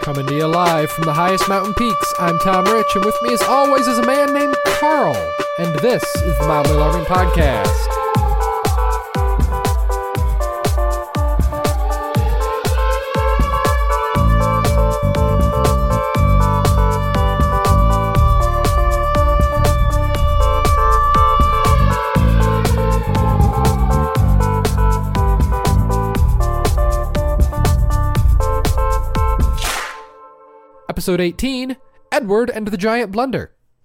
Coming to you live from the highest mountain peaks, I'm Tom Rich, and with me as always is a man named Carl, and this is the Mildly Alarming Podcast. Episode 18, Edward and the Giant Blender.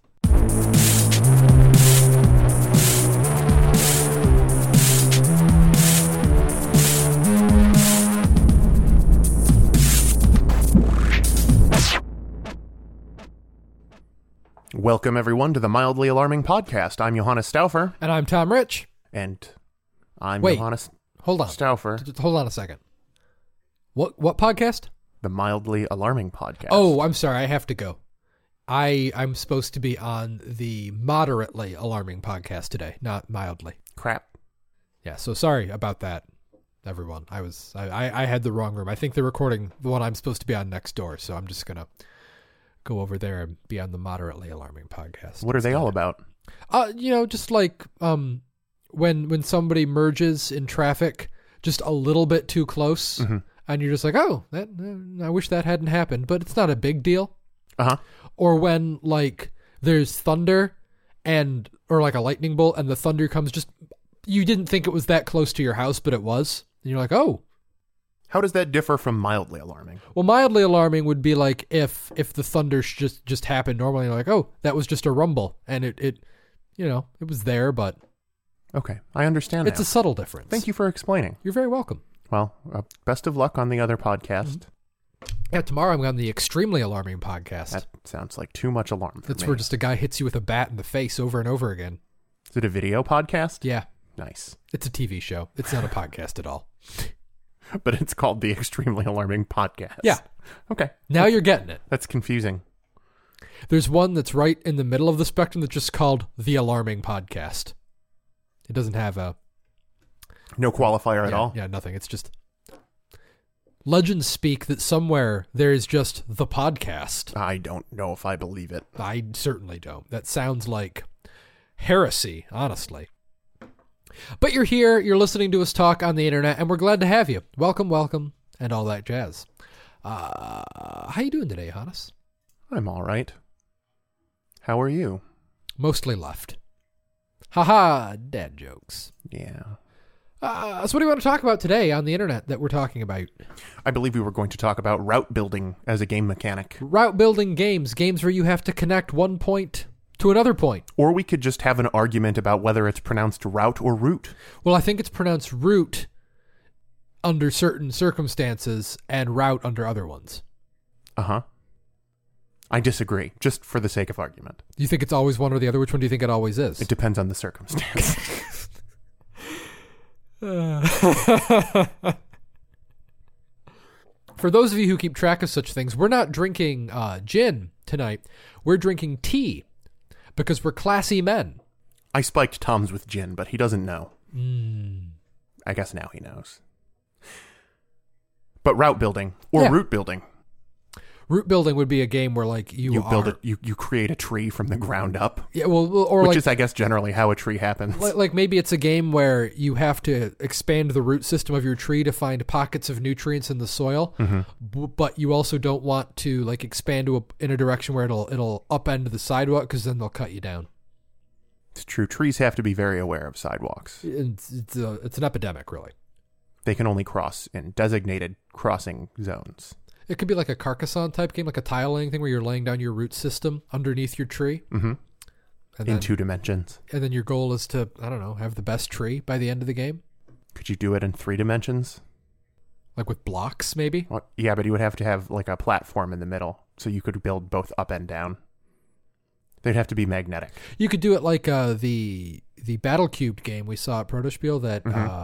Welcome, everyone, to the Mildly Alarming Podcast. I'm Johannes Stauffer. And I'm Tom Rich. And I'm Wait, Johannes hold on. Stauffer. Hold on a second. What podcast? The Mildly Alarming Podcast. Oh, I'm sorry. I have to go. I'm supposed to be on the Moderately Alarming Podcast today, not mildly. Crap. Yeah, so sorry about that, everyone. I had the wrong room. I think they're recording the one I'm supposed to be on next door, so I'm just going to go over there and be on the Moderately Alarming Podcast. What are they all about? Just like when somebody merges in traffic just a little bit too close, and you're just like, oh, that I wish that hadn't happened, but it's not a big deal. Uh-huh. Or when, like, there's thunder or like a lightning bolt, and the thunder comes you didn't think it was that close to your house, but it was. And you're like, oh. How does that differ from mildly alarming? Well, mildly alarming would be like if the thunder just happened normally, you're like, oh, that was just a rumble, and it was there, but okay, I understand. It's now. a subtle difference. Thank you for explaining. You're very welcome. Well, best of luck on the other podcast. Yeah, tomorrow I'm on the Extremely Alarming Podcast. That sounds like too much alarm for That's me. where just a guy hits you with a bat in the face over and over again. Is it a video podcast? Yeah. Nice. It's a TV show. It's not a podcast at all. But it's called the Extremely Alarming Podcast. Yeah. Okay. Now you're getting it. That's confusing. There's one that's right in the middle of the spectrum that's just called The Alarming Podcast. It doesn't have no qualifier at all? Yeah, nothing. It's just legends speak that somewhere there is just the podcast. I don't know if I believe it. I certainly don't. That sounds like heresy, honestly. But you're here, you're listening to us talk on the internet, and we're glad to have you. Welcome, welcome, and all that jazz. How you doing today, Hannes? I'm all right. How are you? Mostly left. Haha, dad jokes. Yeah. So what do you want to talk about today on the internet that we're talking about? I believe we were going to talk about route building as a game mechanic. Route building games where you have to connect one point to another point. Or we could just have an argument about whether it's pronounced route or route. Well, I think it's pronounced route under certain circumstances and route under other ones. Uh-huh. I disagree, just for the sake of argument. Do you think it's always one or the other? Which one do you think it always is? It depends on the circumstance. For those of you who keep track of such things, we're not drinking gin tonight. We're drinking tea because we're classy men. I spiked Tom's with gin, but he doesn't know. I guess now he knows. But route building or route building. Route building would be a game where, like, you build it, you create a tree from the ground up. Yeah, or which like, is, I guess, generally how a tree happens. Like maybe it's a game where you have to expand the root system of your tree to find pockets of nutrients in the soil, but you also don't want to like expand in a direction where it'll upend the sidewalk because then they'll cut you down. It's true. Trees have to be very aware of sidewalks. It's an epidemic, really. They can only cross in designated crossing zones. It could be like a Carcassonne type game, like a tile laying thing where you're laying down your root system underneath your tree. Mm-hmm. In 2 dimensions. And then your goal is to, I don't know, have the best tree by the end of the game. Could you do it in 3 dimensions? Like with blocks, maybe? Well, yeah, but you would have to have like a platform in the middle so you could build both up and down. They'd have to be magnetic. You could do it like the Battle Cubed game we saw at Protospiel that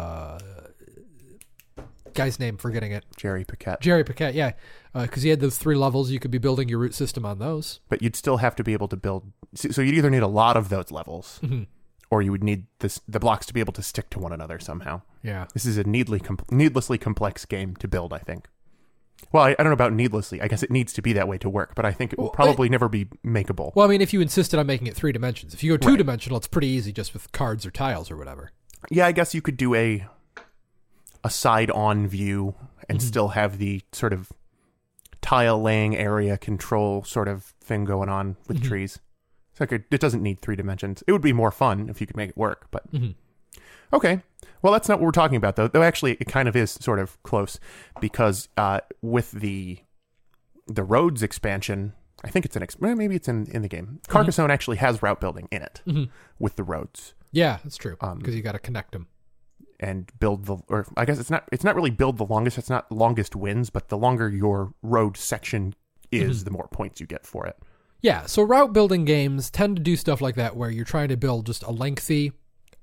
guy's name, forgetting it. Jerry Paquette, yeah. Because he had those 3 levels. You could be building your root system on those. But you'd still have to be able to build... So you'd either need a lot of those levels, or you would need the blocks to be able to stick to one another somehow. Yeah. This is a needlessly complex game to build, I think. Well, I don't know about needlessly. I guess it needs to be that way to work, but I think it will probably never be makeable. Well, I mean, if you insisted on making it 3 dimensions. If you go 2 dimensional, it's pretty easy just with cards or tiles or whatever. Yeah, I guess you could do a side-on view and still have the sort of tile-laying area control sort of thing going on with trees. So it doesn't need 3 dimensions. It would be more fun if you could make it work, but... Okay. Well, that's not what we're talking about, though. Though, actually, it kind of is sort of close, because with the roads expansion, I think it's maybe it's in the game. Carcassonne actually has route building in it with the roads. Yeah, that's true, because you got to connect them. And build or I guess it's not really build the longest. It's not longest wins, but the longer your road section is, the more points you get for it. Yeah, so route building games tend to do stuff like that, where you're trying to build just a lengthy,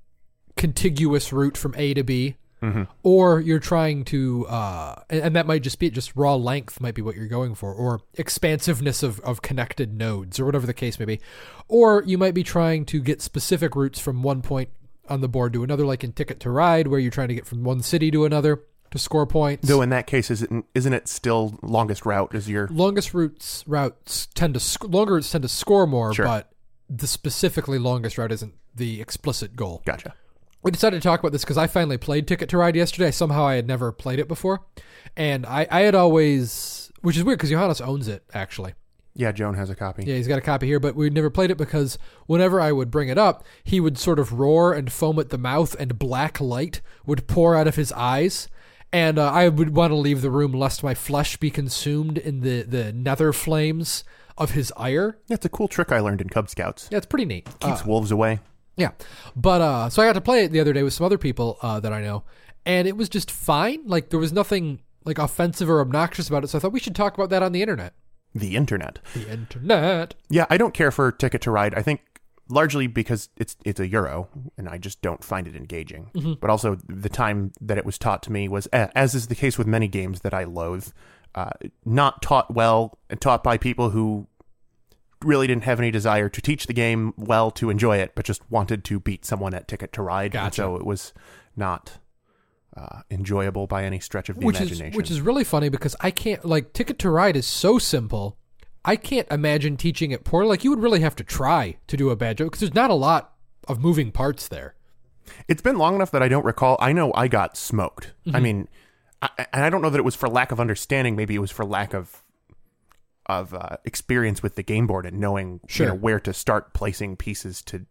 contiguous route from A to B, or you're trying to, and that might just be just raw length might be what you're going for, or expansiveness of connected nodes, or whatever the case may be. Or you might be trying to get specific routes from one point on the board to another, like in Ticket to Ride, where you're trying to get from one city to another to score points. Though in that case, isn't it still longest route is your... Longest routes tend to longer routes tend to score more, but the specifically longest route isn't the explicit goal. Gotcha. We decided to talk about this because I finally played Ticket to Ride yesterday. Somehow I had never played it before. And I had always... Which is weird because Johannes owns it, actually. Yeah, Joan has a copy. Yeah, he's got a copy here, but we'd never played it because whenever I would bring it up, he would sort of roar and foam at the mouth, and black light would pour out of his eyes. And I would want to leave the room lest my flesh be consumed in the nether flames of his ire. Yeah, it's a cool trick I learned in Cub Scouts. Yeah, it's pretty neat. Keeps wolves away. Yeah. But so I got to play it the other day with some other people that I know, and it was just fine. Like, there was nothing like offensive or obnoxious about it, so I thought we should talk about that on the internet. The internet. The internet. Yeah, I don't care for Ticket to Ride. I think largely because it's a Euro, and I just don't find it engaging. But also the time that it was taught to me was, as is the case with many games that I loathe, not taught well and taught by people who really didn't have any desire to teach the game well to enjoy it, but just wanted to beat someone at Ticket to Ride. Gotcha. And so it was not enjoyable by any stretch of the imagination. Which is really funny because I can't, like, Ticket to Ride is so simple. I can't imagine teaching it poorly. Like, you would really have to try to do a bad job because there's not a lot of moving parts there. It's been long enough that I don't recall. I know I got smoked. I mean, I don't know that it was for lack of understanding. Maybe it was for lack of experience with the game board and knowing where to start placing pieces to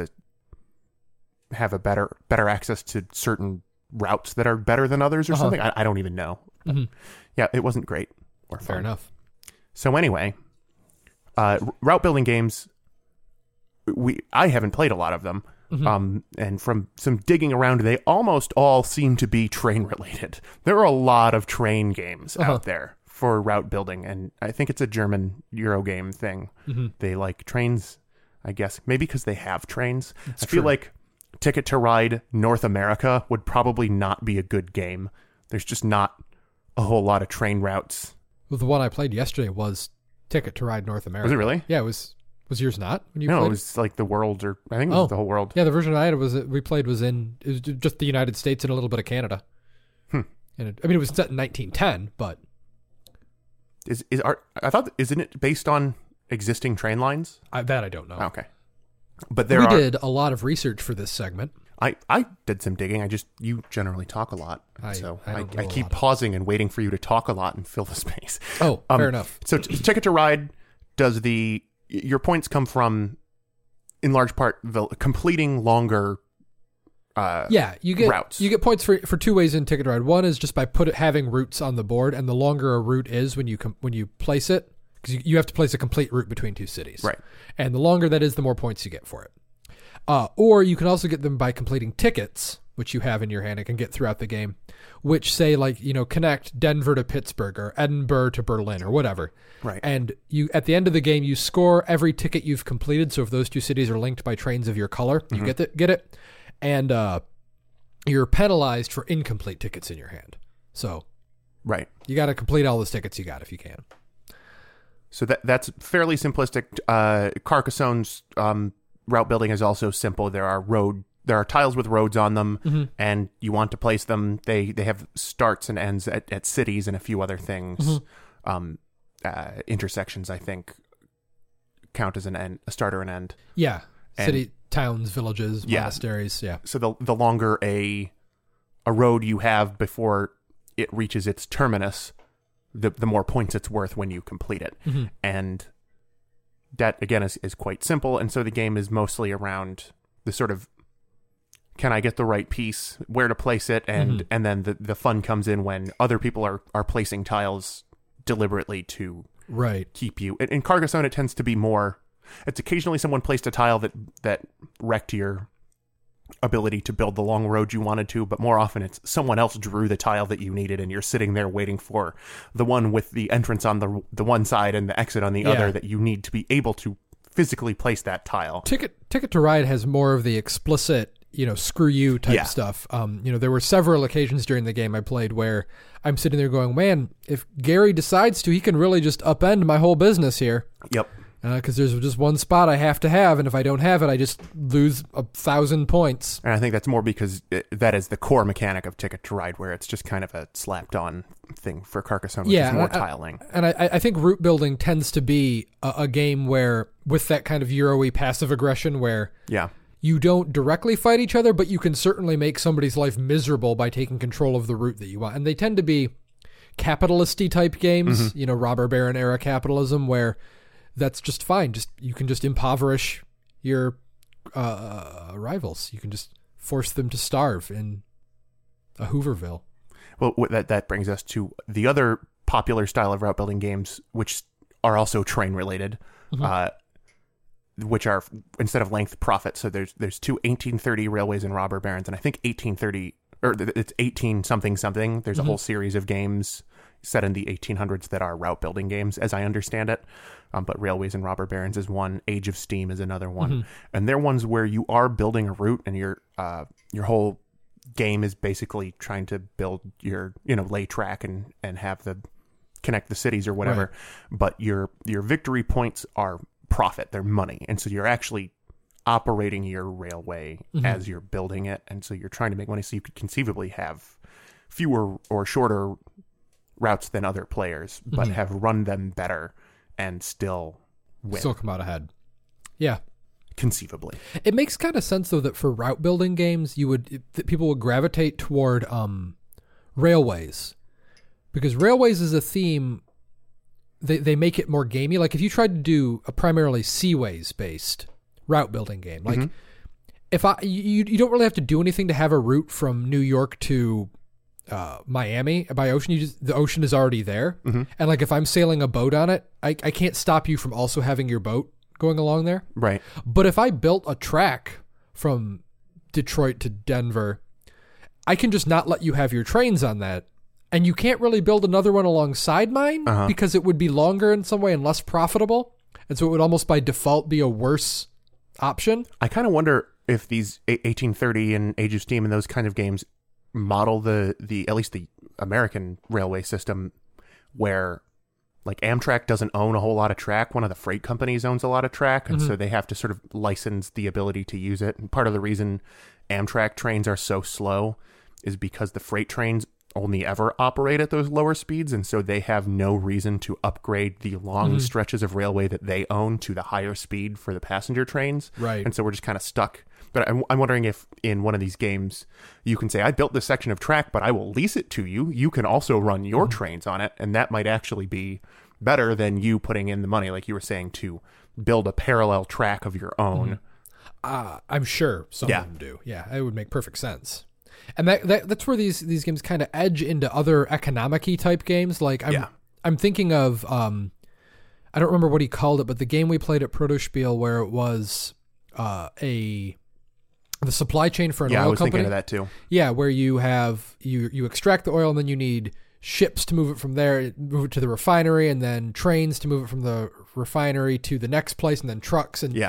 have a better access to certain routes that are better than others or something. I don't even know. Yeah, it wasn't great or fun. Fair enough. So anyway, route building games, I haven't played a lot of them. And from some digging around, they almost all seem to be train related. There are a lot of train games out there for route building, and I think it's a German Eurogame thing. They like trains, I guess, maybe because they have trains. I feel like Ticket to Ride North America would probably not be a good game. There's just not a whole lot of train routes. Well, the one I played yesterday was Ticket to Ride North America. Was it really? Yeah, it was. Was yours not? When you No, played it was like the world, or I think it was the whole world. Yeah, the version I had was just the United States and a little bit of Canada. And it was set in 1910, but isn't it based on existing train lines? That I don't know. Okay, but we did a lot of research for this segment. I did some digging. You generally talk a lot, so I keep pausing and waiting for you to talk a lot and fill the space. Oh, fair enough. So Ticket to Ride does your points come from, in large part, the completing longer. You get routes. You get points for 2 ways in Ticket to Ride. One is just by having routes on the board, and the longer a route is when you place it, because you have to place a complete route between 2 cities. Right. And the longer that is, the more points you get for it. Or you can also get them by completing tickets, which you have in your hand and can get throughout the game, which say, like, connect Denver to Pittsburgh or Edinburgh to Berlin or whatever. Right. And you, at the end of the game, you score every ticket you've completed. So if those 2 cities are linked by trains of your color, you get it. And you're penalized for incomplete tickets in your hand. So right, you got to complete all those tickets you got if you can. So that's fairly simplistic. Carcassonne's route building is also simple. There are road there are tiles with roads on them, and you want to place them. They have starts and ends at cities and a few other things. Intersections, I think, count as a start or an end. Yeah, And- city, towns, villages, monasteries. Yeah, So the longer a road you have before it reaches its terminus, the more points it's worth when you complete it. And that, again, is quite simple. And so the game is mostly around the sort of, can I get the right piece, where to place it, and then the fun comes in when other people are placing tiles deliberately to right. keep you. In Carcassonne, it tends to be more, it's occasionally someone placed a tile that wrecked your ability to build the long road you wanted to, but more often it's someone else drew the tile that you needed, and you're sitting there waiting for the one with the entrance on the one side and the exit on the other that you need to be able to physically place that tile. Ticket to Ride has more of the explicit, screw you type stuff. There were several occasions during the game I played where I'm sitting there going, man, if Gary decides to, he can really just upend my whole business here. Yep. Because there's just one spot I have to have, and if I don't have it, I just lose 1,000 points. And I think that's more because that is the core mechanic of Ticket to Ride, where it's just kind of a slapped-on thing for Carcassonne, which is more tiling. And I think route building tends to be a game where, with that kind of Euro-y passive aggression, where you don't directly fight each other, but you can certainly make somebody's life miserable by taking control of the route that you want. And they tend to be capitalist-y type games, robber baron era capitalism, where that's just fine. You can just impoverish your rivals. You can just force them to starve in a Hooverville. Well, that brings us to the other popular style of route building games, which are also train related, which are, instead of length, profit. So there's two 1830 Railways and Robber Barons, and I think 1830, or it's 18 something something. There's a whole series of games set in the 1800s that are route building games, as I understand it. But Railways and Robber Barons is one. Age of Steam is another one. And they're ones where you are building a route, and your whole game is basically trying to build your, lay track and have connect the cities or whatever. Right. But your victory points are profit. They're money. And so you're actually operating your railway as you're building it. And so you're trying to make money, so you could conceivably have fewer or shorter routes than other players, but have run them better and still win. Still come out ahead. Yeah. Conceivably. It makes kind of sense, though, that for route building games, people would gravitate toward railways. Because railways is a theme, they make it more gamey. Like if you tried to do a primarily seaways based route building game, like you don't really have to do anything to have a route from New York to Miami by ocean. The ocean is already there. And like if I'm sailing a boat on it, I can't stop you from also having your boat going along there. Right. But if I built a track from Detroit to Denver, I can just not let you have your trains on that. And you can't really build another one alongside mine because it would be longer in some way and less profitable. And so it would almost by default be a worse option. I kind of wonder if these 1830 and Age of Steam and those kind of games model the at least the American railway system, where like Amtrak doesn't own a whole lot of track. One of the freight companies owns a lot of track, and so they have to sort of license the ability to use it. And part of the reason Amtrak trains are so slow is because the freight trains only ever operate at those lower speeds, and so they have no reason to upgrade the long stretches of railway that they own to the higher speed for the passenger trains. Right. And so we're just kind of stuck. But I'm wondering if in one of these games you can say, I built this section of track, but I will lease it to you. You can also run your trains on it, and that might actually be better than you putting in the money, like you were saying, to build a parallel track of your own. I'm sure some of them do. Yeah, it would make perfect sense. And that's where these games kind of edge into other economic-y type games. Like I'm thinking of I don't remember what he called it, but the game we played at Protospiel where it was the supply chain for an oil company. Yeah, I was thinking of that too. Yeah, where you have you extract the oil, and then you need ships to move it from there, move it to the refinery, and then trains to move it from the refinery to the next place, and then trucks, and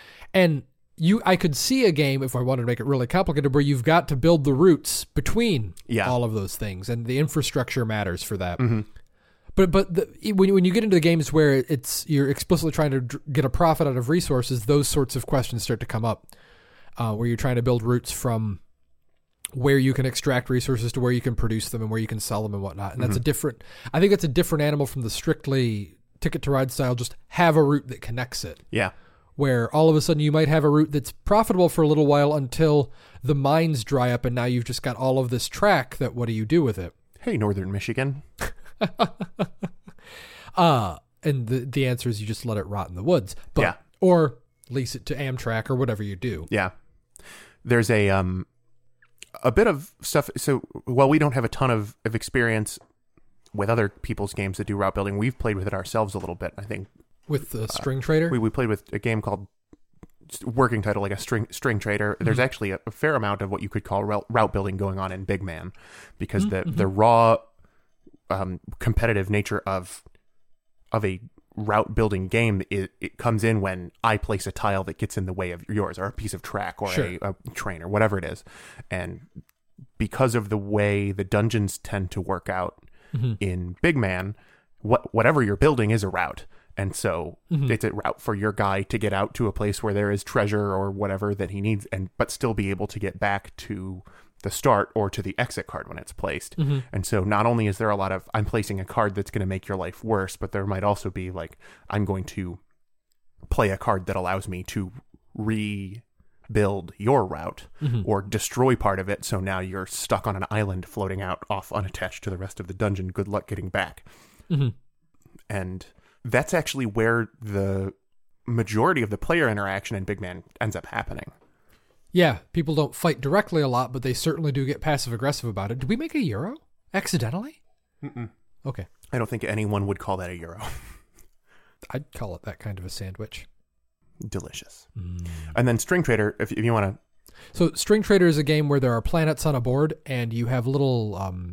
I could see a game, if I wanted to make it really complicated, where you've got to build the routes between all of those things, and the infrastructure matters for that. But when you get into the games where you're explicitly trying to get a profit out of resources, those sorts of questions start to come up. where you're trying to build routes from where you can extract resources to where you can produce them and where you can sell them and whatnot. And that's I think that's a different animal from the strictly Ticket to Ride style, just have a route that connects it. Yeah. Where all of a sudden you might have a route that's profitable for a little while until the mines dry up and now you've just got all of this track that what do you do with it? Hey, Northern Michigan. And the answer is you just let it rot in the woods. But, yeah. Or lease it to Amtrak or whatever you do. Yeah. There's a bit of stuff. So while we don't have a ton of experience with other people's games that do route building, we've played with it ourselves a little bit, I think. With the String Trader? We played with a game called, working title, like a String Trader. There's actually a fair amount of what you could call route building going on in Big Man, because the raw competitive nature of a route building game, it comes in when I place a tile that gets in the way of yours, or a piece of track, or a train, or whatever it is. And because of the way the dungeons tend to work out in Big Man, whatever you're building is a route. And so it's a route for your guy to get out to a place where there is treasure or whatever that he needs, but still be able to get back to the start or to the exit card when it's placed. And so not only is there a lot of, I'm placing a card that's going to make your life worse, but there might also be like, I'm going to play a card that allows me to rebuild your route or destroy part of it. So now you're stuck on an island floating out off unattached to the rest of the dungeon. Good luck getting back. And that's actually where the majority of the player interaction in Big Man ends up happening. Yeah, people don't fight directly a lot, but they certainly do get passive-aggressive about it. Did we make a Euro? Accidentally? Okay. I don't think anyone would call that a Euro. I'd call it that kind of a sandwich. Delicious. And then String Trader, if you want to... So String Trader is a game where there are planets on a board, and you have little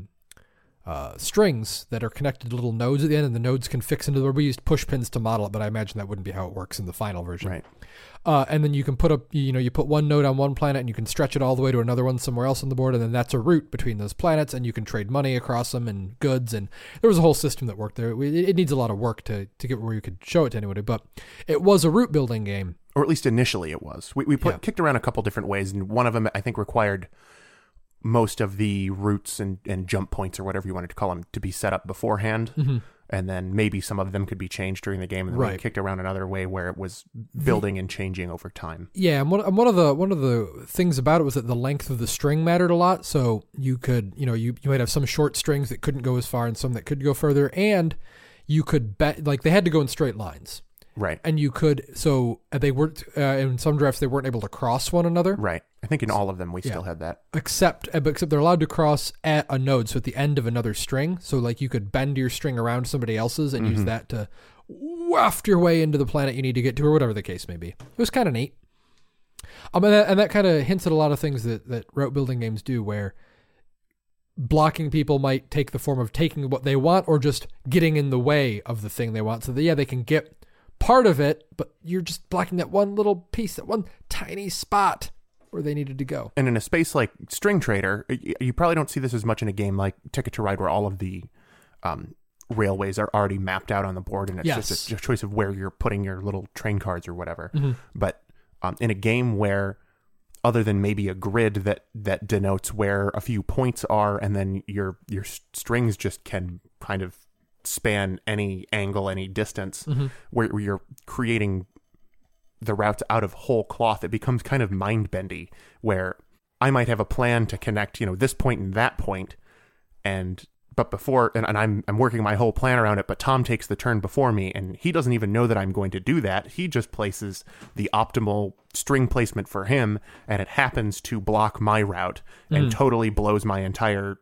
strings that are connected to little nodes at the end, and the nodes can fix into the... We used push pins to model it, but I imagine that wouldn't be how it works in the final version. Right. And then you can put up, you put one node on one planet and you can stretch it all the way to another one somewhere else on the board. And then that's a route between those planets, and you can trade money across them and goods. And there was a whole system that worked there. It needs a lot of work to get where you could show it to anybody, but it was a route building game. Or at least initially it was. We kicked around a couple different ways, and one of them I think required most of the routes and jump points, or whatever you wanted to call them, to be set up beforehand. And then maybe some of them could be changed during the game, and then we kicked around another way where it was building and changing over time. Yeah, and one of the things about it was that the length of the string mattered a lot. So you could, you might have some short strings that couldn't go as far and some that could go further, and you could like they had to go in straight lines. Right. And you could, so they weren't, in some drafts, they weren't able to cross one another. Right. I think in all of them we still had that. Except they're allowed to cross at a node, so at the end of another string. So like you could bend your string around somebody else's and use that to waft your way into the planet you need to get to, or whatever the case may be. It was kind of neat. And that kind of hints at a lot of things that route building games do, where blocking people might take the form of taking what they want or just getting in the way of the thing they want. So that, they can get part of it, but you're just blocking that one little piece, that one tiny spot where they needed to go. And in a space like String Trader, you probably don't see this as much in a game like Ticket to Ride, where all of the railways are already mapped out on the board, and it's just a choice of where you're putting your little train cards or whatever. But in a game where, other than maybe a grid that denotes where a few points are, and then your strings just can kind of span any angle, any distance, where you're creating the routes out of whole cloth, it becomes kind of mind-bendy, where I might have a plan to connect, this point and that point, but before, and I'm working my whole plan around it, but Tom takes the turn before me, and he doesn't even know that I'm going to do that. He just places the optimal string placement for him, and it happens to block my route and totally blows my entire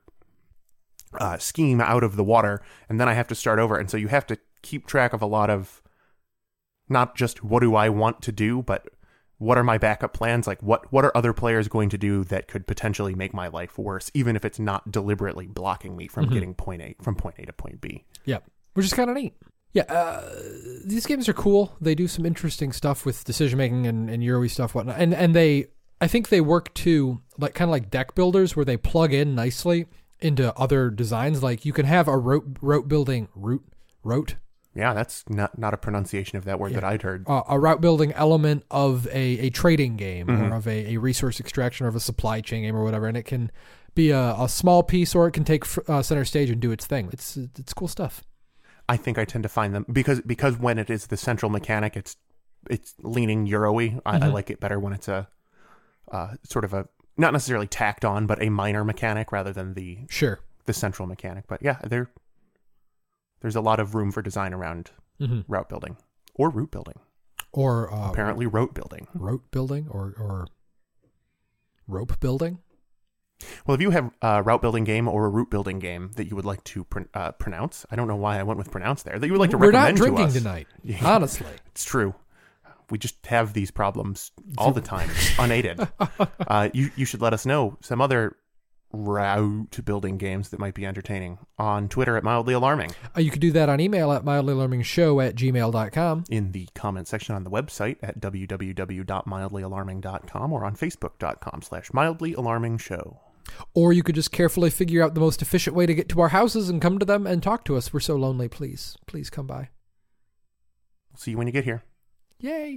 scheme out of the water, and then I have to start over. And so you have to keep track of a lot of not just what do I want to do, but what are my backup plans? Like what are other players going to do that could potentially make my life worse, even if it's not deliberately blocking me from getting point A to point B. Yep. Which is kind of neat. Yeah, these games are cool. They do some interesting stuff with decision making and Euro-y stuff, whatnot. And I think they work too, like kind of like deck builders, where they plug in nicely into other designs. Like you can have a route building route Yeah, that's not a pronunciation of that word that I'd heard. A route building element of a trading game Mm-hmm. or of a resource extraction or of a supply chain game or whatever. And it can be a small piece or it can take center stage and do its thing. It's cool stuff. I think I tend to find them because when it is the central mechanic, it's leaning Euro-y. I like it better when it's a sort of a, not necessarily tacked on, but a minor mechanic rather than the central mechanic. But yeah, there's a lot of room for design around route building or route building. Or apparently rote building. Rote building or rope building? Well, if you have a route building game or a route building game that you would like to pronounce, I don't know why I went with pronounce there, that you would like to recommend to us. We're not drinking tonight, honestly. It's true. We just have these problems all the time, unaided. You should let us know some other route building games that might be entertaining on Twitter at Mildly Alarming. You could do that on email at mildlyalarmingshow@gmail.com. In the comment section on the website at www.mildlyalarming.com or on facebook.com/mildlyalarmingshow. Or you could just carefully figure out the most efficient way to get to our houses and come to them and talk to us. We're so lonely. Please come by. We'll see you when you get here. Yay.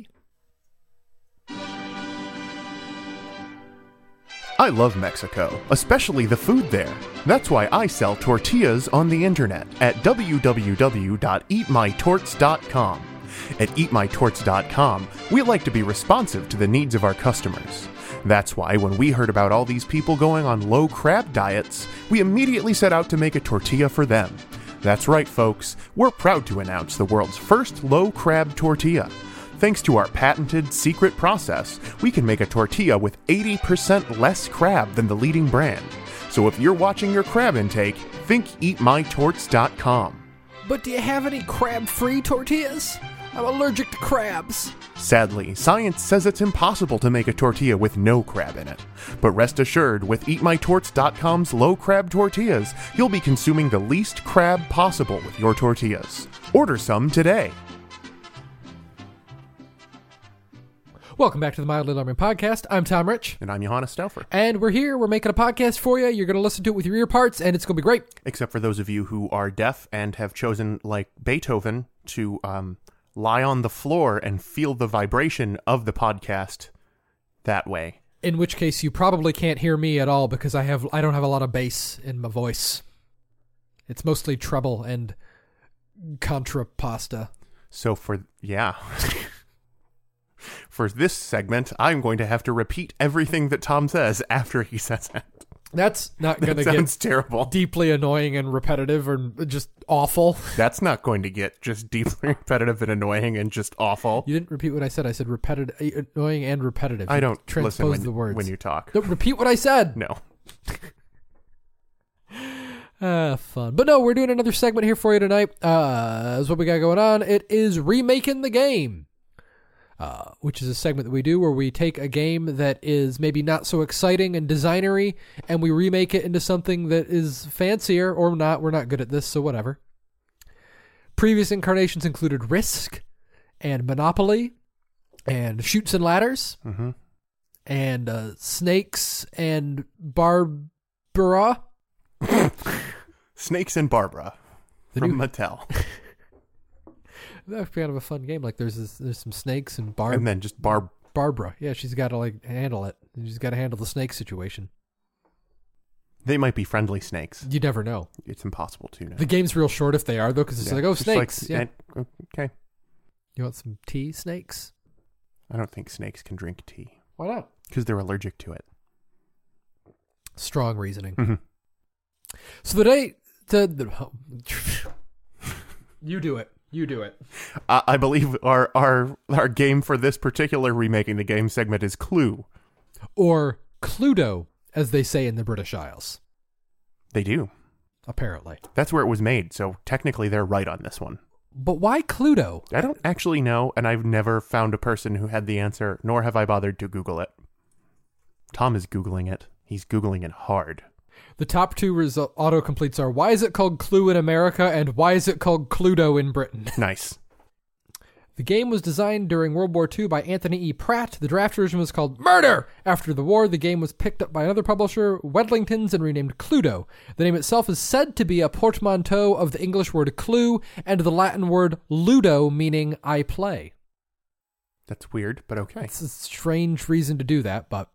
I love Mexico, especially the food there. That's why I sell tortillas on the internet at www.eatmytorts.com. At eatmytorts.com, we like to be responsive to the needs of our customers. That's why when we heard about all these people going on low carb diets, we immediately set out to make a tortilla for them. That's right, folks. We're proud to announce the world's first low carb tortilla. Thanks to our patented secret process, we can make a tortilla with 80% less crab than the leading brand. So if you're watching your crab intake, think eatmytorts.com. But do you have any crab-free tortillas? I'm allergic to crabs. Sadly, science says it's impossible to make a tortilla with no crab in it. But rest assured, with eatmytorts.com's low crab tortillas, you'll be consuming the least crab possible with your tortillas. Order some today. Welcome back to the Mildly Alarming Podcast. I'm Tom Rich. And I'm Johannes Stauffer. And we're here. We're making a podcast for you. You're going to listen to it with your ear parts, and it's going to be great. Except for those of you who are deaf and have chosen, like Beethoven, to lie on the floor and feel the vibration of the podcast that way. In which case, you probably can't hear me at all because I don't have a lot of bass in my voice. It's mostly treble and contrapasta. So for this segment, I'm going to have to repeat everything that Tom says after he says it. That's not going to get terrible. Deeply annoying and repetitive or just awful. That's not going to get just deeply repetitive and annoying and just awful. You didn't repeat what I said. I said repetitive, annoying and repetitive. I don't transpose listen the words when you talk. Don't repeat what I said. No. Fun. But no, we're doing another segment here for you tonight. Is what we got going on. It is Remaking the Game. Which is a segment that we do where we take a game that is maybe not so exciting and designery and we remake it into something that is fancier or not. We're not good at this, so whatever. Previous incarnations included Risk and Monopoly and Chutes and Ladders and Snakes and Barbara. Snakes and Barbara from Mattel. That's kind of a fun game. Like there's some snakes and and then just Barbara. Yeah, she's got to handle it. She's got to handle the snake situation. They might be friendly snakes. You never know. It's impossible to know. The game's real short if they are though, because it's snakes. Okay. You want some tea, snakes? I don't think snakes can drink tea. Why not? Because they're allergic to it. Strong reasoning. Mm-hmm. So you do it. You do it. I believe our game for this particular Remaking the Game segment is Clue. Or Cluedo, as they say in the British Isles. They do. Apparently. That's where it was made, so technically they're right on this one. But why Cluedo? I don't actually know, and I've never found a person who had the answer, nor have I bothered to Google it. Tom is Googling it. He's Googling it hard. The top two autocompletes are, why is it called Clue in America, and why is it called Cluedo in Britain? Nice. The game was designed during World War II by Anthony E. Pratt. The draft version was called Murder! After the war, the game was picked up by another publisher, Wedlingtons, and renamed Cluedo. The name itself is said to be a portmanteau of the English word clue and the Latin word ludo, meaning I play. That's weird, but okay. It's a strange reason to do that, but...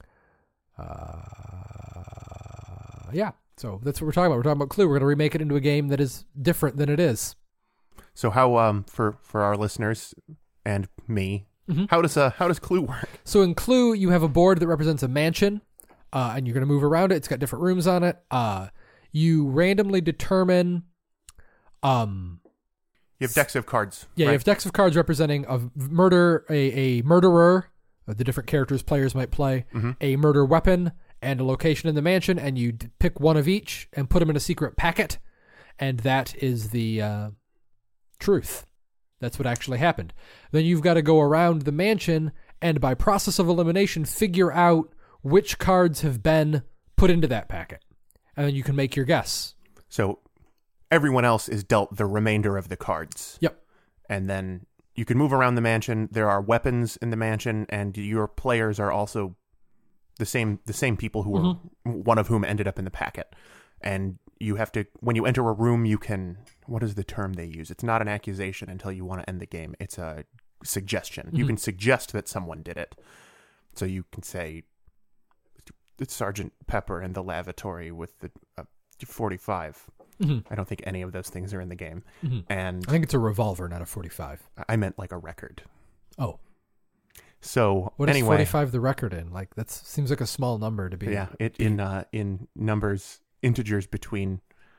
yeah, so that's what we're talking about. We're talking about Clue. We're going to remake it into a game that is different than it is. So how for our listeners and me, how does Clue work? So in Clue, you have a board that represents a mansion, and you're going to move around it. It's got different rooms on it. You randomly determine. You have decks of cards. Yeah, right? You have decks of cards representing a murderer, the different characters players might play, a murder weapon, and a location in the mansion, and you pick one of each and put them in a secret packet, and that is the truth. That's what actually happened. Then you've got to go around the mansion and by process of elimination figure out which cards have been put into that packet. And then you can make your guess. So everyone else is dealt the remainder of the cards. Yep. And then you can move around the mansion. There are weapons in the mansion, and your players are also the same people who were one of whom ended up in the packet. And you have to, when you enter a room, you can, what is the term they use? It's not an accusation until you want to end the game. It's a suggestion. You can suggest that someone did it. So you can say, it's Sergeant Pepper in the lavatory with the 45. I don't think any of those things are in the game. And I think it's a revolver, not a 45. I meant like a record. Oh. So what is anyway, 45 the record in? Like that seems like a small number to be. Yeah, in numbers, integers between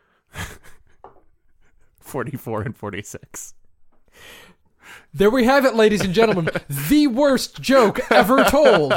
44 and 46. There we have it, ladies and gentlemen. The worst joke ever told.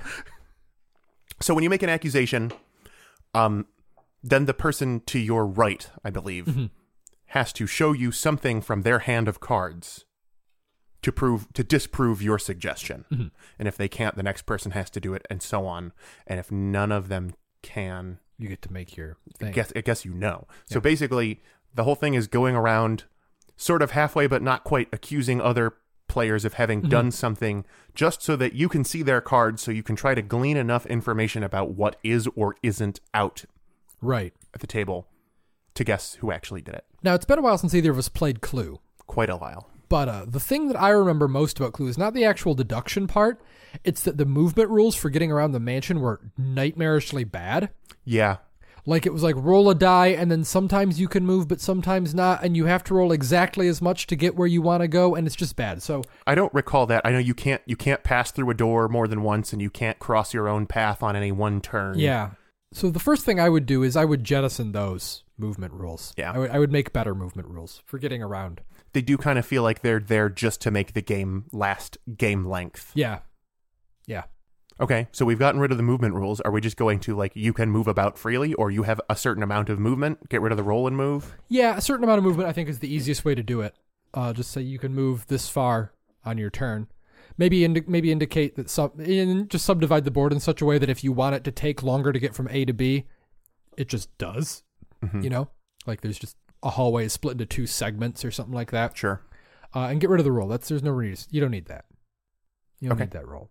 So when you make an accusation, then the person to your right, I believe, has to show you something from their hand of cards to disprove your suggestion. And if they can't, the next person has to do it, and so on. And if none of them can, you get to make your thing. I guess you know. So basically, the whole thing is going around sort of halfway, but not quite, accusing other players of having done something just so that you can see their cards, so you can try to glean enough information about what is or isn't out right at the table to guess who actually did it. Now, it's been a while since either of us played Clue. Quite a while. But the thing that I remember most about Clue is not the actual deduction part. It's that the movement rules for getting around the mansion were nightmarishly bad. Yeah. Like, it was like roll a die, and then sometimes you can move, but sometimes not, and you have to roll exactly as much to get where you want to go, and it's just bad. So I don't recall that. I know you can't pass through a door more than once, and you can't cross your own path on any one turn. Yeah. So the first thing I would do is I would jettison those movement rules. Yeah. I would make better movement rules for getting around. They do kind of feel like they're there just to make the game last game length. Yeah. Yeah. Okay, so we've gotten rid of the movement rules. Are we just going to, like, you can move about freely, or you have a certain amount of movement, get rid of the roll and move? Yeah, a certain amount of movement I think is the easiest way to do it. Just say you can move this far on your turn. Maybe indicate that just subdivide the board in such a way that if you want it to take longer to get from A to B, it just does. You know? Like there's just a hallway split into 2 segments or something like that. Sure. And get rid of the roll. There's no reason. You don't need that. You don't need that roll.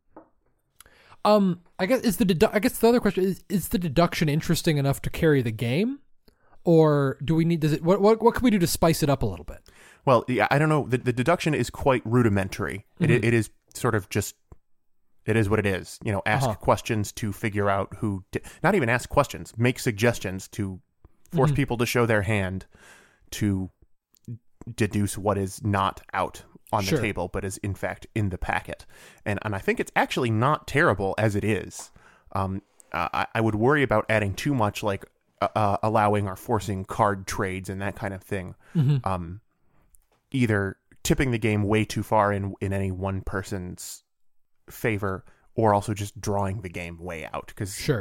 I guess the other question is the deduction interesting enough to carry the game, or do we need? What can we do to spice it up a little bit? Well, yeah, I don't know. The deduction is quite rudimentary. It is sort of just. It is what it is. You know, ask questions to figure out who. Not even ask questions. Make suggestions to force people to show their hand to deduce what is not out on the table, but is in fact in the packet. And I think it's actually not terrible as it is. I would worry about adding too much, like allowing or forcing card trades and that kind of thing. Either tipping the game way too far in any one person's favor, or also just drawing the game way out.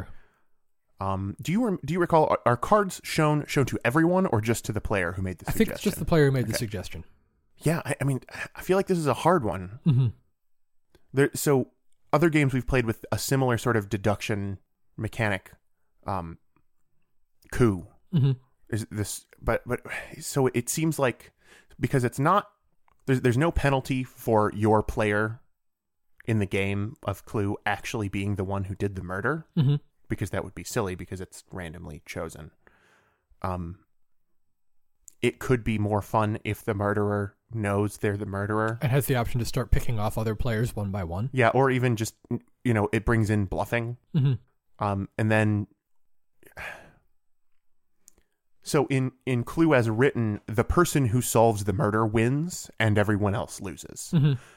Do you recall, are cards shown to everyone or just to the player who made the suggestion? I think it's just the player who made the suggestion. Yeah, I mean, I feel like this is a hard one. So other games we've played with a similar sort of deduction mechanic, Coup, is this, but so it seems like, because it's not there's no penalty for your player in the game of Clue actually being the one who did the murder, because that would be silly because it's randomly chosen. It could be more fun if the murderer knows they're the murderer. And has the option to start picking off other players one by one. Yeah, or even just, it brings in bluffing. And then... So in Clue as written, the person who solves the murder wins and everyone else loses.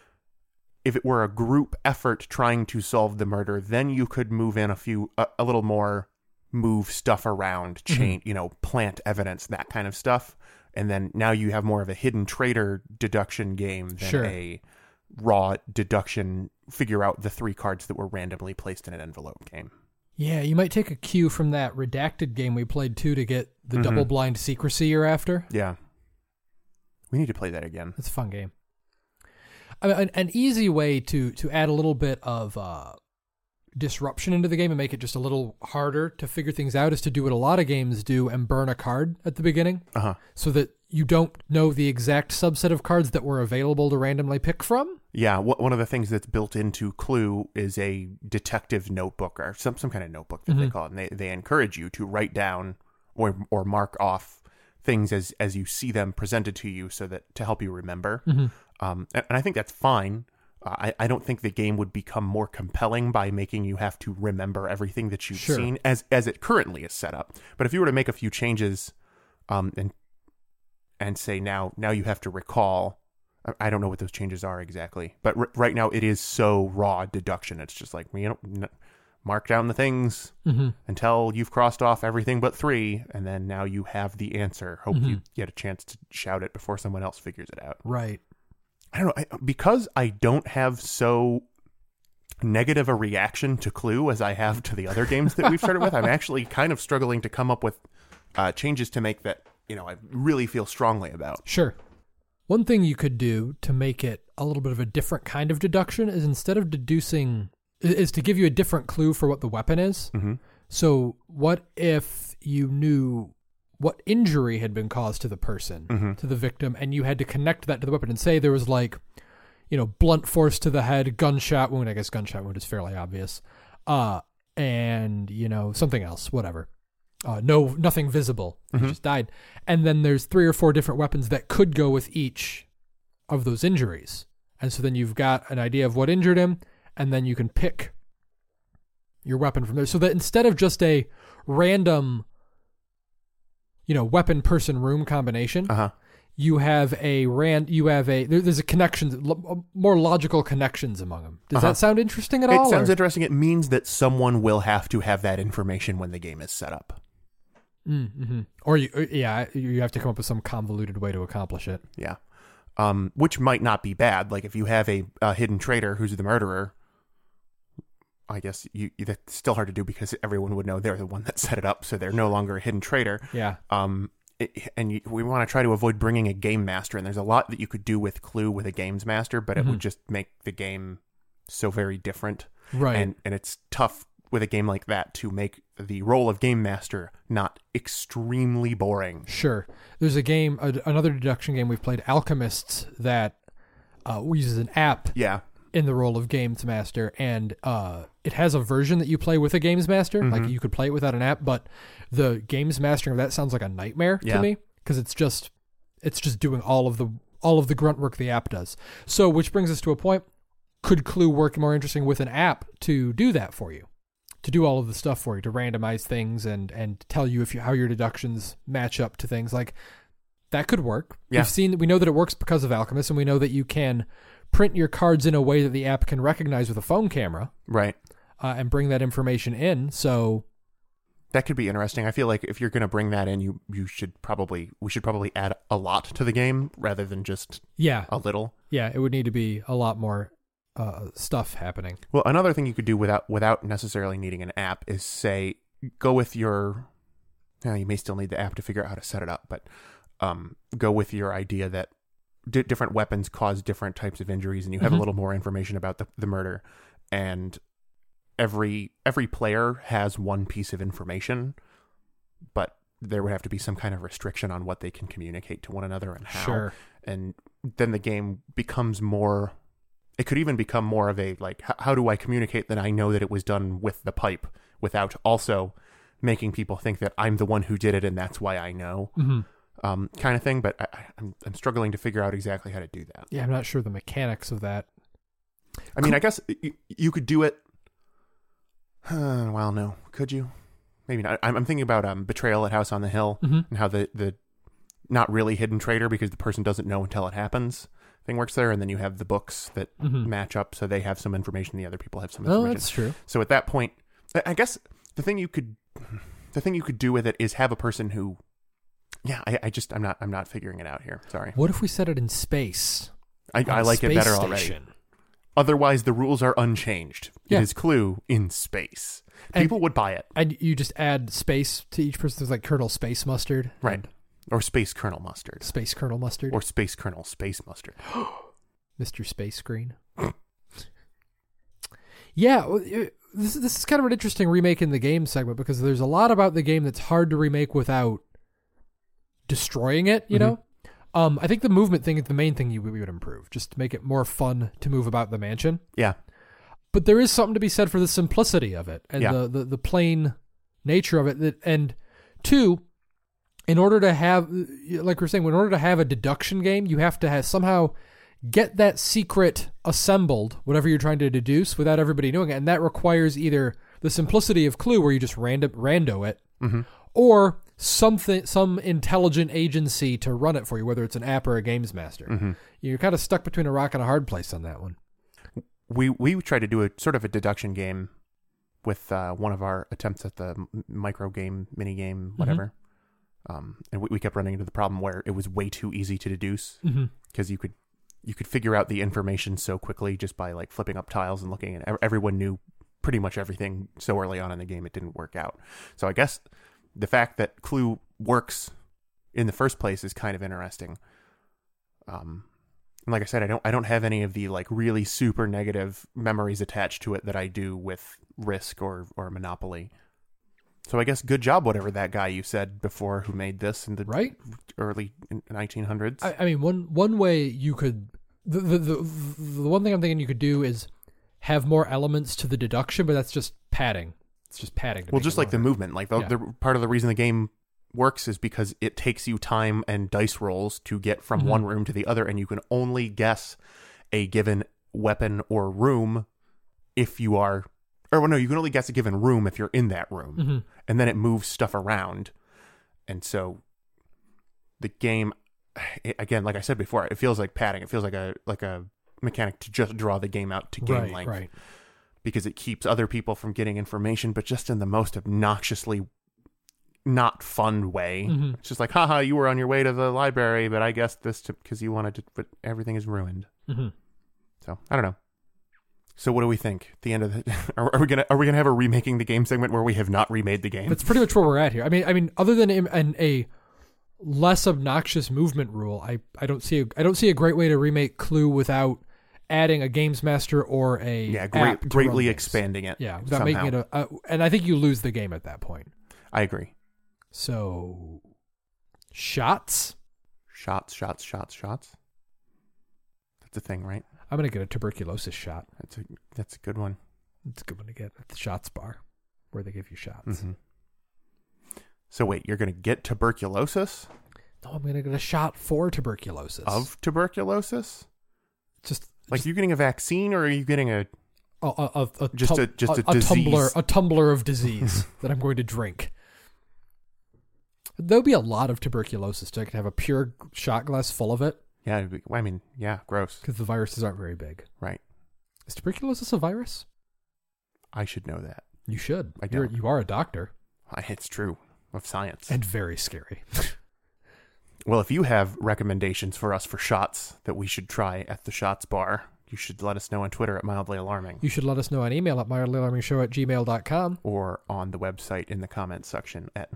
If it were a group effort trying to solve the murder, then you could move in a little more, move stuff around, plant evidence, that kind of stuff. And then now you have more of a hidden traitor deduction game than a raw deduction, figure out the 3 cards that were randomly placed in an envelope game. Yeah, you might take a cue from that Redacted game we played too to get the double-blind secrecy you're after. Yeah. We need to play that again. It's a fun game. I mean, an easy way to add a little bit of disruption into the game and make it just a little harder to figure things out is to do what a lot of games do and burn a card at the beginning, so that you don't know the exact subset of cards that were available to randomly pick from. Yeah, one of the things that's built into Clue is a detective notebook or some kind of notebook that they call it. And they encourage you to write down or mark off things as you see them presented to you, so that to help you remember. And I think that's fine. I don't think the game would become more compelling by making you have to remember everything that you've seen as it currently is set up. But if you were to make a few changes, and say now you have to recall. I don't know what those changes are exactly, but right now it is so raw deduction. It's just like, mark down the things until you've crossed off everything but 3, and then now you have the answer. Hope you get a chance to shout it before someone else figures it out. Right. I don't know, because I don't have so negative a reaction to Clue as I have to the other games that we've started with. I'm actually kind of struggling to come up with changes to make that I really feel strongly about. Sure. One thing you could do to make it a little bit of a different kind of deduction is, instead of deducing, is to give you a different clue for what the weapon is. So what if you knew what injury had been caused to the person, to the victim, and you had to connect that to the weapon and say there was blunt force to the head, gunshot wound. I guess gunshot wound is fairly obvious. And something else, whatever. Nothing visible. He just died. And then there's 3 or 4 different weapons that could go with each of those injuries. And so then you've got an idea of what injured him, and then you can pick your weapon from there. So that instead of just a random, weapon person room combination, you have there's a connection, more logical connections among them. Does that sound interesting at all? It sounds interesting. It means that someone will have to have that information when the game is set up. Or you have to come up with some convoluted way to accomplish it. Yeah. Which might not be bad. Like if you have a hidden traitor who's the murderer, I guess that's still hard to do because everyone would know they're the one that set it up, so they're no longer a hidden traitor. Yeah. We want to try to avoid bringing a game master, and there's a lot that you could do with Clue with a games master, but it would just make the game so very different. Right. And it's tough with a game like that to make the role of game master not extremely boring. Sure. There's a game, another deduction game we've played, Alchemists, that uses an app in the role of games master, and it has a version that you play with a games master. Like you could play it without an app, but the games mastering of that sounds like a nightmare to me, because it's just doing all of the grunt work the app does. So, which brings us to a point: could Clue work more interesting with an app to do that for you, to do all of the stuff for you, to randomize things and tell you how your deductions match up to things? Like that could work. Yeah. We know that it works because of Alchemist, and we know that you can print your cards in a way that the app can recognize with a phone camera, right? And bring that information in. So that could be interesting. I feel like if you're going to bring that in, we should probably add a lot to the game rather than just a little. Yeah, it would need to be a lot more stuff happening. Well, another thing you could do without necessarily needing an app is say go with your. You may still need the app to figure out how to set it up, but go with your idea that different weapons cause different types of injuries, and you have a little more information about the murder, and every player has one piece of information, but there would have to be some kind of restriction on what they can communicate to one another and how. Sure. And then the game becomes more. It could even become more of a like, how do I communicate that I know that it was done with the pipe without also making people think that I'm the one who did it and that's why I know, kind of thing. But I'm struggling to figure out exactly how to do that. Yeah, I'm not sure the mechanics of that. I mean, I guess you could do it. Well, no, could you? Maybe not. I'm thinking about Betrayal at House on the Hill and how the not really hidden traitor because the person doesn't know until it happens thing works there, and then you have the books that match up, so they have some information, the other people have some information. Oh, that's true. So at that point, I guess the thing you could do with it is have a person who, I'm not figuring it out here. Sorry. What if we set it in space? I like it better station. already. Otherwise, the rules are unchanged. Yeah. It is Clue in space. People would buy it. And you just add space to each person. There's like Colonel Space Mustard. Right. Or Space Colonel Mustard. Space Colonel Mustard. Or Space Colonel Space Mustard. Mr. Space Screen. Yeah, this is kind of an interesting remake in the game segment because there's a lot about the game that's hard to remake without destroying it, you know? I think the movement thing is the main thing we would improve, just to make it more fun to move about the mansion. Yeah. But there is something to be said for the simplicity of it and Yeah. the plain nature of it. And two, in order to have, like we're saying, in order to have a deduction game, you have to somehow get that secret assembled, whatever you're trying to deduce, without everybody knowing it. And that requires either the simplicity of Clue, where you just rando it, or some intelligent agency to run it for you, whether it's an app or a games master. You're kind of stuck between a rock and a hard place on that one. We tried to do a sort of a deduction game with one of our attempts at the micro game, mini game, whatever. And we kept running into the problem where it was way too easy to deduce because you could figure out the information so quickly just by like flipping up tiles and looking, and everyone knew pretty much everything so early on in the game it didn't work out. So I guess the fact that Clue works in the first place is kind of interesting. And like I said, I don't have any of the like really super negative memories attached to it that I do with Risk or Monopoly. So I guess good job, whatever that guy you said before who made this in the early 1900s. I mean, one way you could the one thing I'm thinking you could do is have more elements to the deduction, but that's just padding. It's just padding. Well, just like the movement, like the part of the reason the game works is because it takes you time and dice rolls to get from one room to the other, and you can only guess a given weapon or room if you are, or no, you can only guess a given room if you're in that room, and then it moves stuff around, and so the game, again, like I said before, it feels like padding. It feels like a mechanic to just draw the game out to game length, right? Because it keeps other people from getting information, but just in the most obnoxiously not fun way. It's just like, haha, you were on your way to the library, but I guess this because you wanted to, but everything is ruined. So I don't know. So what do we think? At the end of the, are we gonna have a remaking the game segment where we have not remade the game? That's pretty much where we're at here. I mean, other than a less obnoxious movement rule, I don't see a great way to remake Clue without adding a games master or a app greatly expanding it. Yeah, without somehow. making it and I think you lose the game at that point. I agree. So, shots. That's a thing, right? I'm gonna get a tuberculosis shot. That's a good one. It's a good one to get at the shots bar, where they give you shots. So wait, you're gonna get tuberculosis? No, I'm gonna get a shot for tuberculosis. Of tuberculosis? Just you're getting a vaccine, or are you getting a tumbler of disease that I'm going to drink? There'll be a lot of tuberculosis. I can have a pure shot glass full of it. Yeah, gross. Because the viruses aren't very big. Right. Is tuberculosis a virus? I should know that. You should. I don't. You are a doctor. It's true. Of science. And very scary. Well, if you have recommendations for us for shots that we should try at the Shots Bar, you should let us know on Twitter at Mildly Alarming. You should let us know on email at mildlyalarmingshow@gmail.com. Or on the website in the comments section at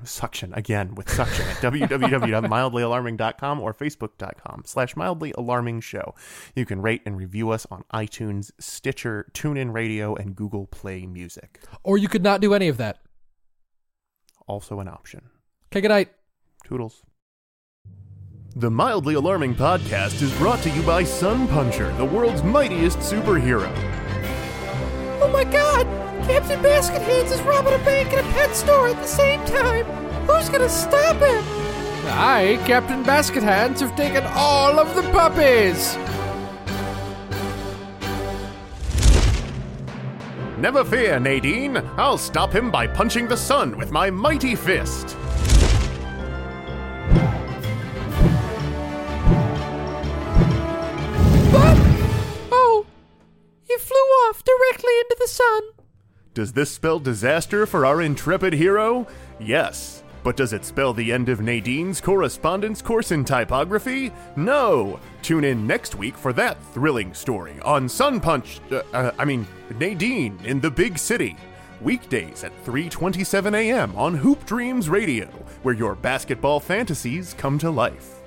www.mildlyalarming.com or facebook.com/mildlyalarmingshow. You can rate and review us on iTunes, Stitcher, TuneIn Radio, and Google Play Music. Or you could not do any of that. Also an option. Okay, good night. Toodles. The Mildly Alarming podcast is brought to you by Sun Puncher, the world's mightiest superhero. Oh my god! Captain Basket Hands is robbing a bank and a pet store at the same time! Who's gonna stop him? I, Captain Basket Hands, have taken all of the puppies! Never fear, Nadine. I'll stop him by punching the sun with my mighty fist. What? Oh, you flew off directly into the sun. Does this spell disaster for our intrepid hero? Yes. But does it spell the end of Nadine's correspondence course in typography? No! Tune in next week for that thrilling story on Nadine in the Big City. Weekdays at 3:27 a.m. on Hoop Dreams Radio, where your basketball fantasies come to life.